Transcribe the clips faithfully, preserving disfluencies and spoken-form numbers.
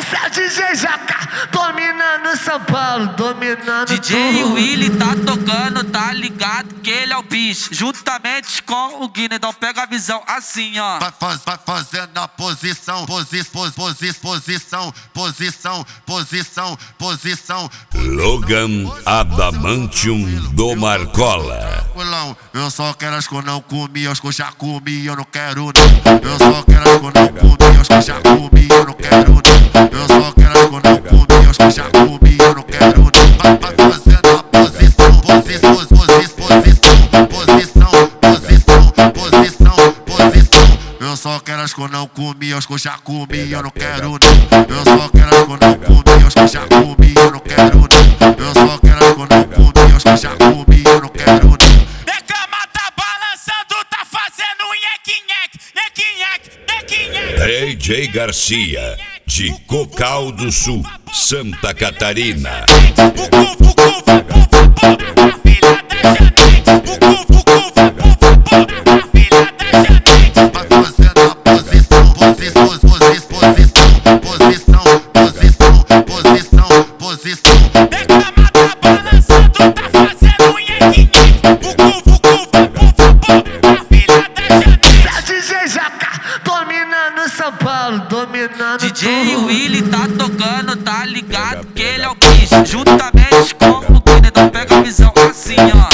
Esse D J Jaca dominando São Paulo, dominando D J tudo. Willy tá tocando, tá ligado que ele é o bicho. Juntamente com o Guiné, então pega a visão assim, ó. Vai, faz, vai fazendo a posição, posi, posi, posi, posição, posição, posição, posição. Logan Adamantium do Marcola. Eu só quero as que eu não comi, as que eu já comi, eu não quero não. Eu só quero as que eu não comi, as que eu já comi, eu não quero não. Eu só quero as que eu não comi, as que eu já comi, eu não quero não. Vai, vai fazendo a posição, posição, posição, posição, posição, posição, posição. Eu só quero as que eu não comi, as que eu já comi, eu não quero não. Eu só quero as que eu não comi, as que eu já comi, eu não quero não. Eu só quero as que eu não comi, as que eu já comi, eu não quero não. D J Garcia, de Cocal do Sul, Santa Catarina. Vai fazendo a posição, posição, posição, posição, posição, posição, posição. Reclama tá balançando, tá fazendo um nheque-nheque. A filha da Janete. D J Jaca dominando São Paulo, dominando D J tudo. Willy tá tocando, tá ligado que ele é o bicho. Juntamente com o Guiné, então pega a visão assim, ó.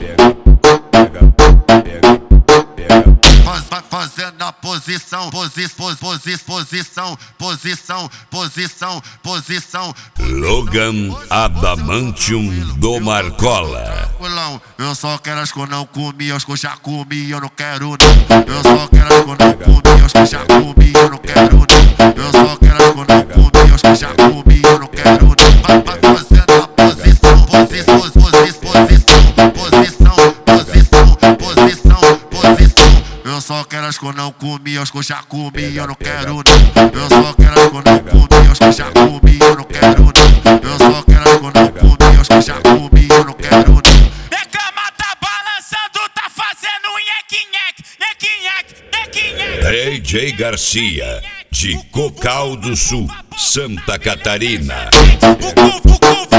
Faz, vai fazendo a posição, posi, posi, posi, posição, posição, posição, posição. Logan Adamantium do Marcola. Eu só quero as que eu não comi, as que eu já comi, eu não quero não. Eu só quero as que eu não comi, as que eu já comi, eu não quero não. Eu só quero as que eu não comi, as que eu já comi, eu não quero não. Vai, vai fazendo a posição, posi, posi, posi, posição, posição, posição, posição, posição. Eu só quero as que eu não comi, as que eu já comi, eu não quero não. Eu só quero as que eu não comi, as que eu já comi, eu não quero não. Eu só quero as que eu não comi, as que eu já comi, eu não quero não. Reclama tá balançando, tá fazendo um nheque-nheque, nheque-nheque, nheque-nheque. D J Garcia, de Cocal do Sul, Santa Catarina. Vucu, vucu,